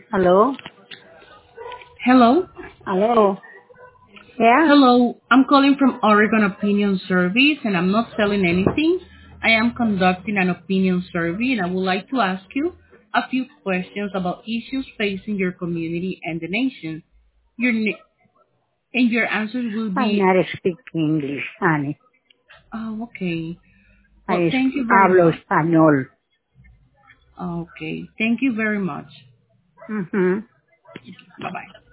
Hello? Hello. Hello? Yeah? Hello. I'm calling from Oregon Opinion Service and I'm not selling anything. I am conducting an opinion survey and I would like to ask you a few questions about issues facing your community and the nation. And your answers will I be, not speak English, honey. oh, okay. Well, I thank you very hablo much. español. Okay. Thank you very much. Mm-hmm. Bye-bye.